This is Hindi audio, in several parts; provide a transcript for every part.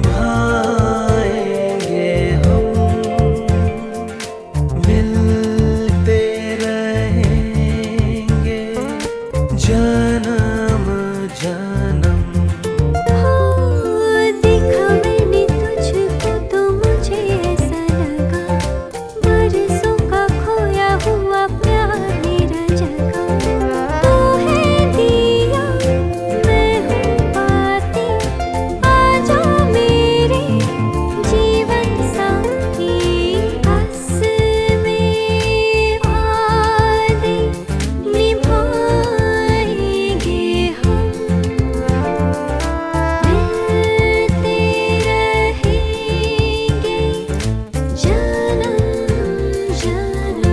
निभाएंगे हम, मिलते रहेंगे जन्म जन्म। देखा मैंने तुझको तो मुझे ऐसा लगा, बरसों का खोया हुआ प्यार मेरा जगा। तू है दिया मैं हूँ बाती, आजा मेरे जीवन साथी। बस में वादे निभाएंगे हम, मिलते रहेंगे जन्म जन्म।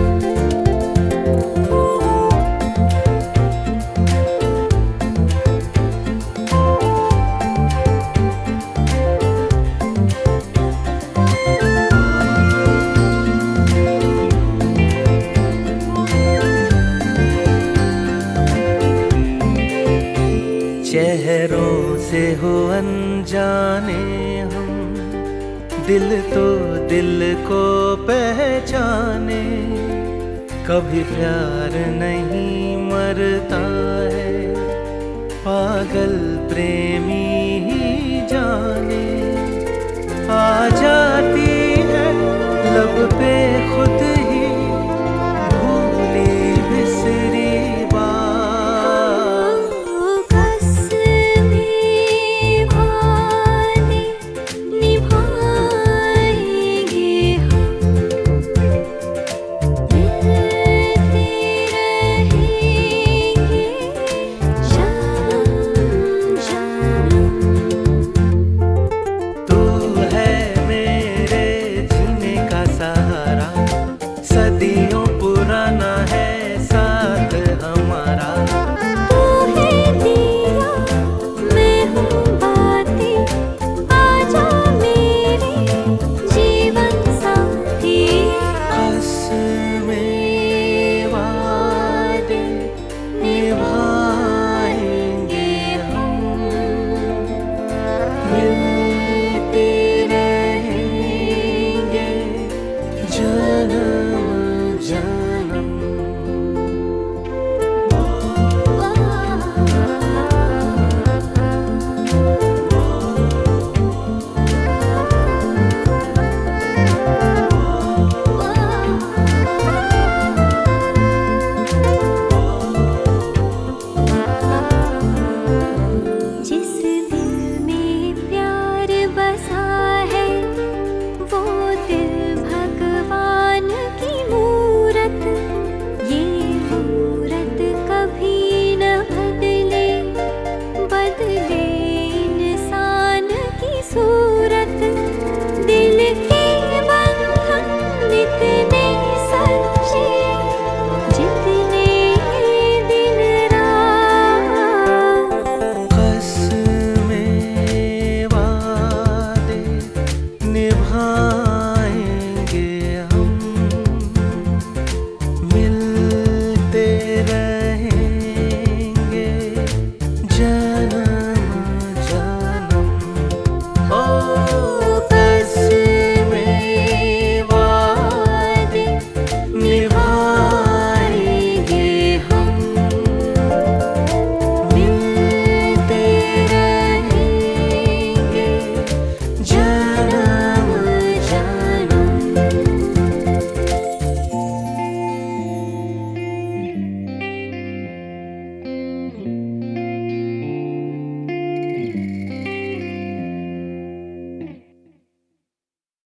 चेहरों से हो अनजाने हम, दिल तो दिल को पहचाने। कभी प्यार नहीं मरता है, पागल प्रेमी ही जाने।